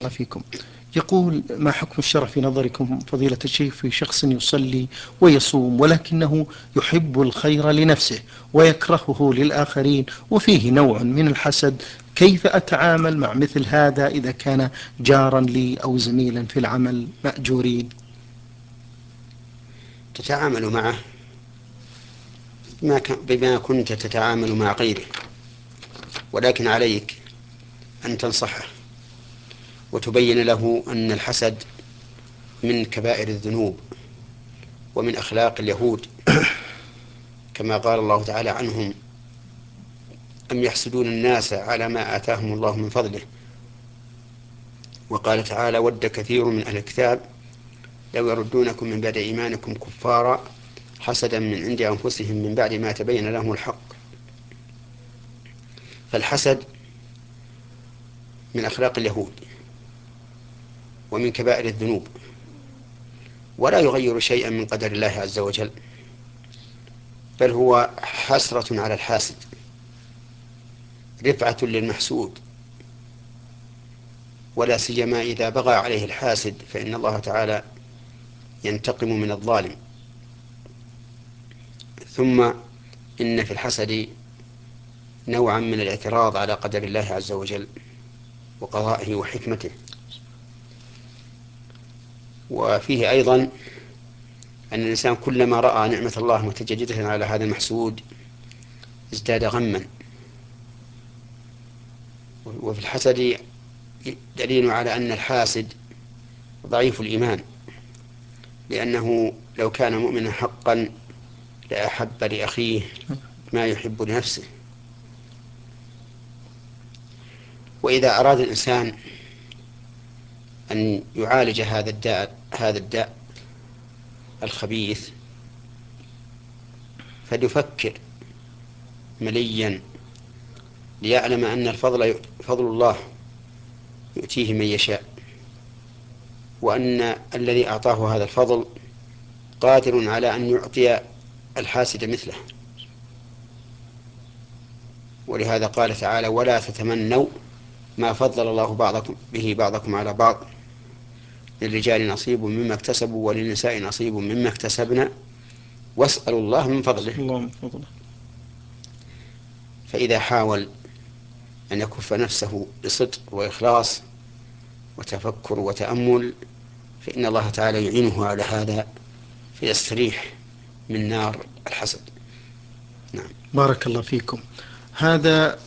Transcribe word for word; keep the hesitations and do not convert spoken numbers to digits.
الله فيكم. يقول: ما حكم الشرع في نظركم فضيلة الشيخ في شخص يصلي ويصوم ولكنه يحب الخير لنفسه ويكرهه للآخرين وفيه نوع من الحسد؟ كيف أتعامل مع مثل هذا إذا كان جارا لي أو زميلا في العمل مأجورين؟ تتعامل معه بما كنت تتعامل مع غيره، ولكن عليك أن تنصحه وتبين له أن الحسد من كبائر الذنوب ومن أخلاق اليهود، كما قال الله تعالى عنهم: أم يحسدون الناس على ما آتاهم الله من فضله. وقال تعالى: ود كثير من أهل الكتاب لو يردونكم من بعد إيمانكم كفارا حسدا من عند أنفسهم من بعد ما تبين لهم الحق. فالحسد من أخلاق اليهود ومن كبائر الذنوب، ولا يغير شيئا من قدر الله عز وجل، بل هو حسرة على الحاسد، رفعة للمحسود، ولا سيما إذا بغى عليه الحاسد فإن الله تعالى ينتقم من الظالم. ثم إن في الحسد نوعا من الاعتراض على قدر الله عز وجل وقضائه وحكمته، وفيه أيضا أن الإنسان كلما رأى نعمة الله متجددة على هذا المحسود ازداد غما. وفي الحسد دليل على أن الحاسد ضعيف الإيمان، لأنه لو كان مؤمنا حقا لأحب لأخيه ما يحب لنفسه. وإذا أراد الإنسان أن يعالج هذا الداء هذا الداء الخبيث فليفكر مليا ليعلم أن الفضل فضل الله يؤتيه من يشاء، وأن الذي أعطاه هذا الفضل قادر على أن يعطي الحاسد مثله. ولهذا قال تعالى: ولا تتمنوا ما فضل الله بعضكم به بعضكم على بعض للرجال نصيب مما اكتسبوا وللنساء نصيب مما اكتسبنا واسألوا الله من فضله. الله من فضله. فإذا حاول أن يكف نفسه بصدق وإخلاص وتفكر وتأمل فإن الله تعالى يعينه على هذا فيستريح من نار الحسد. نعم. بارك الله فيكم. هذا